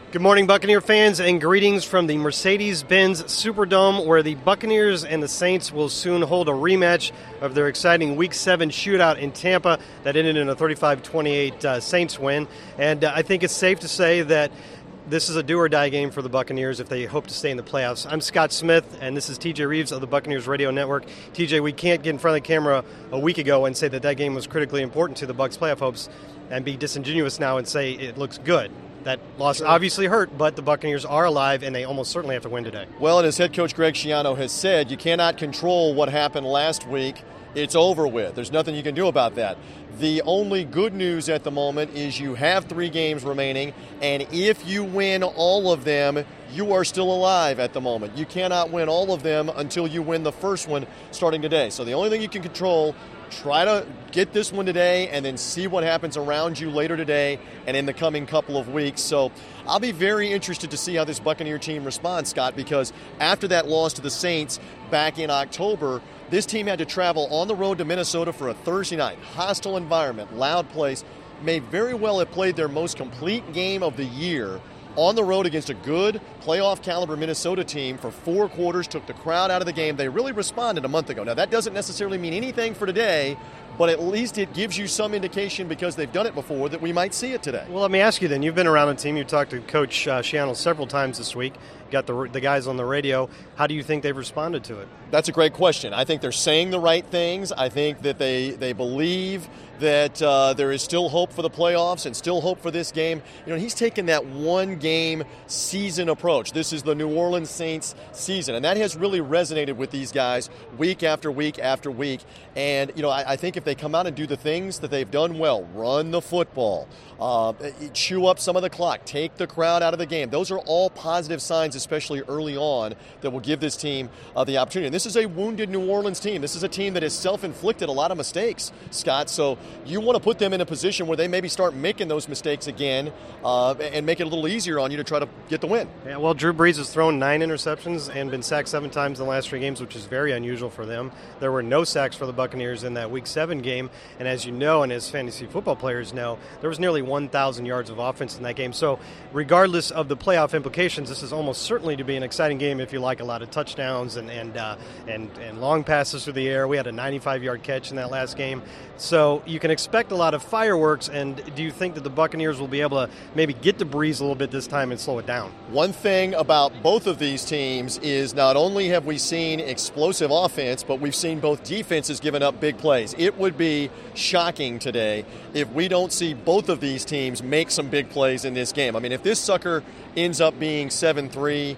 Good morning, Buccaneer fans, and greetings from the Mercedes-Benz Superdome, where the Buccaneers and the Saints will soon hold a rematch of their exciting Week 7 shootout in Tampa that ended in a 35-28 Saints win. And I think it's safe to say that this is a do-or-die game for the Buccaneers if they hope to stay in the playoffs. I'm Scott Smith, and this is TJ Reeves of the Buccaneers Radio Network. TJ, we can't get in front of the camera a week ago and say that game was critically important to the Bucs' playoff hopes and be disingenuous now and say it looks good. That loss obviously hurt, but the Buccaneers are alive, and they almost certainly have to win today. Well, and as head coach Greg Schiano has said, you cannot control what happened last week. It's over with. There's nothing you can do about that. The only good news at the moment is you have 3 games remaining, and if you win all of them, you are still alive at the moment. You cannot win all of them until you win the first one starting today. So the only thing you can control, try to get this one today and then see what happens around you later today and in the coming couple of weeks. So I'll be very interested to see how this Buccaneer team responds, Scott, because after that loss to the Saints back in October, this team had to travel on the road to Minnesota for a Thursday night. Hostile environment, loud place. May very well have played their most complete game of the year on the road against a good playoff-caliber Minnesota team for 4 quarters, took the crowd out of the game. They really responded a month ago. Now, that doesn't necessarily mean anything for today, but at least it gives you some indication, because they've done it before, that we might see it today. Well, let me ask you then. You've been around the team. You've talked to Coach Schiano several times this week. Got the guys on the radio. How do you think they've responded to it? That's a great question. I think they're saying the right things. I think that they believe that there is still hope for the playoffs and still hope for this game. You know, he's taken that one-game season approach. This is the New Orleans Saints season, and that has really resonated with these guys week after week after week. And, you know, I think if they come out and do the things that they've done well, run the football, chew up some of the clock, take the crowd out of the game, those are all positive signs, especially early on, that will give this team the opportunity. And this is a wounded New Orleans team. This is a team that has self-inflicted a lot of mistakes, Scott. So you want to put them in a position where they maybe start making those mistakes again and make it a little easier on you to try to get the win. Yeah, well, Drew Brees has thrown 9 interceptions and been sacked 7 times in the last 3 games, which is very unusual for them. There were no sacks for the Buccaneers in that Week 7 game. And as you know, and as fantasy football players know, there was nearly 1,000 yards of offense in that game. So regardless of the playoff implications, this is almost certainly to be an exciting game if you like a lot of touchdowns and long passes through the air. We had a 95-yard catch in that last game. So you can expect a lot of fireworks. And do you think that the Buccaneers will be able to maybe get to Brees a little bit this time and slow it down? One thing about both of these teams is not only have we seen explosive offense, but we've seen both defenses giving up big plays. It would be shocking today if we don't see both of these teams make some big plays in this game. I mean, if this sucker ends up being 7-3,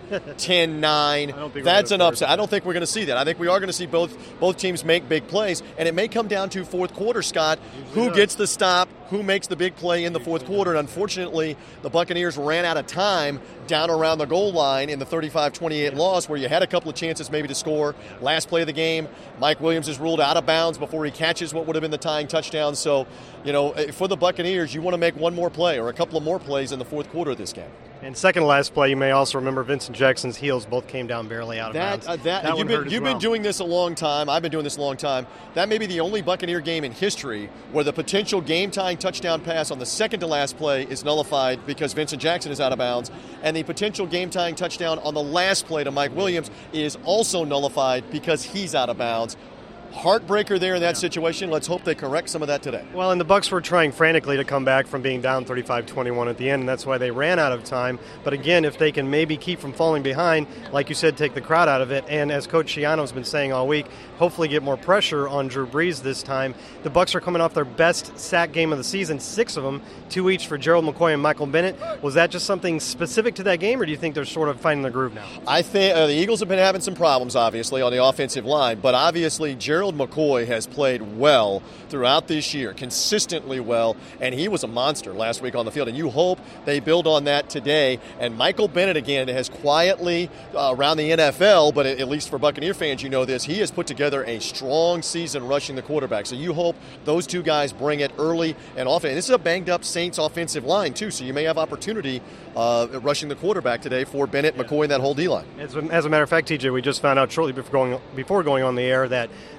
10-9, that's an upset. I don't think we're going to see that. I think we are going to see both teams make big plays, and it may come down to fourth quarter, Scott. Who gets the stop? Who makes the big play in the fourth quarter? And unfortunately, the Buccaneers ran out of time down around the goal line in the 35-28 loss, where you had a couple of chances maybe to score. Last play of the game, Mike Williams is ruled out of bounds before he catches what would have been the tying touchdown. So, you know, for the Buccaneers, you want to make one more play or a couple of more plays in the fourth quarter of this game. And second to last play, you may also remember Vincent Jackson's heels both came down barely out of bounds. You've been doing this a long time. I've been doing this a long time. That may be the only Buccaneer game in history where the potential game-tying touchdown pass on the second to last play is nullified because Vincent Jackson is out of bounds, and the potential game-tying touchdown on the last play to Mike Williams is also nullified because he's out of bounds. Heartbreaker there in that situation. Let's hope they correct some of that today. Well, and the Bucs were trying frantically to come back from being down 35-21 at the end, and that's why they ran out of time. But again, if they can maybe keep from falling behind, like you said, take the crowd out of it, and as Coach Schiano's been saying all week, hopefully get more pressure on Drew Brees this time. The Bucs are coming off their best sack game of the season, 6 of them, 2 each for Gerald McCoy and Michael Bennett. Was that just something specific to that game, or do you think they're sort of finding the groove now? I think the Eagles have been having some problems, obviously, on the offensive line, but obviously Gerald McCoy has played well throughout this year, consistently well, and he was a monster last week on the field, and you hope they build on that today. And Michael Bennett, again, has quietly around the NFL, but at least for Buccaneer fans, you know this, he has put together a strong season rushing the quarterback. So you hope those two guys bring it early and often. And this is a banged-up Saints offensive line, too, so you may have opportunity rushing the quarterback today for Bennett, McCoy, and that whole D-line. As a matter of fact, TJ, we just found out shortly before going on the air that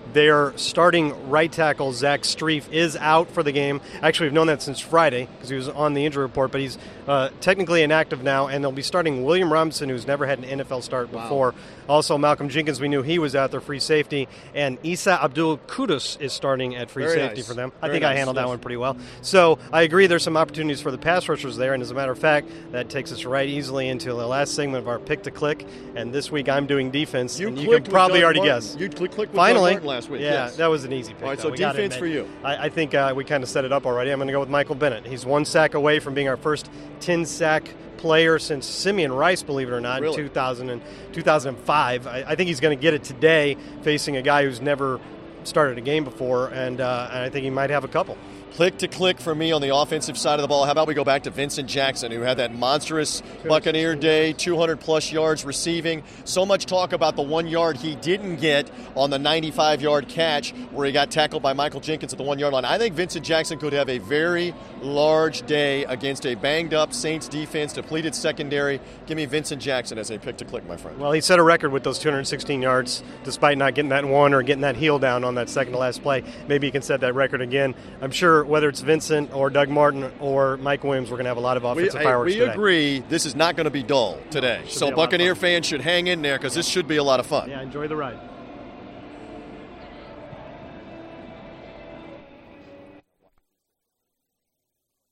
Their starting right tackle, Zach Strief, is out for the game. Actually, we've known that since Friday because he was on the injury report, but he's technically inactive now, and they'll be starting William Robinson, who's never had an NFL start before. Also, Malcolm Jenkins, we knew he was out there, free safety, and Isa Abdul-Qudus is starting at free safety for them. I think I handled that one pretty well. So I agree there's some opportunities for the pass rushers there, and as a matter of fact, that takes us right easily into the last segment of our Pick to Click, and this week I'm doing defense, and you can probably already guess. You clicked with Finally, Doug Martin last week. Yeah, yes. that was an easy pick. All right, though. so defense for you. I think we kind of set it up already. I'm going to go with Michael Bennett. He's 1 sack away from being our first 10-sack player since Simeon Rice, believe it or not, in 2005. I think he's going to get it today facing a guy who's never started a game before, and I think he might have a couple. Click to click for me on the offensive side of the ball. How about we go back to Vincent Jackson, who had that monstrous Buccaneer day, 200-plus yards receiving. So much talk about the 1 yard he didn't get on the 95-yard catch where he got tackled by Michael Jenkins at the 1 yard line. I think Vincent Jackson could have a very large day against a banged-up Saints defense, depleted secondary. Give me Vincent Jackson as a pick to click, my friend. Well, he set a record with those 216 yards, despite not getting that one or getting that heel down on that second-to-last play. Maybe he can set that record again. I'm sure whether it's Vincent or Doug Martin or Mike Williams, we're going to have a lot of offensive fireworks today. We agree this is not going to be dull today. So Buccaneer fans should hang in there because this should be a lot of fun. Yeah, enjoy the ride.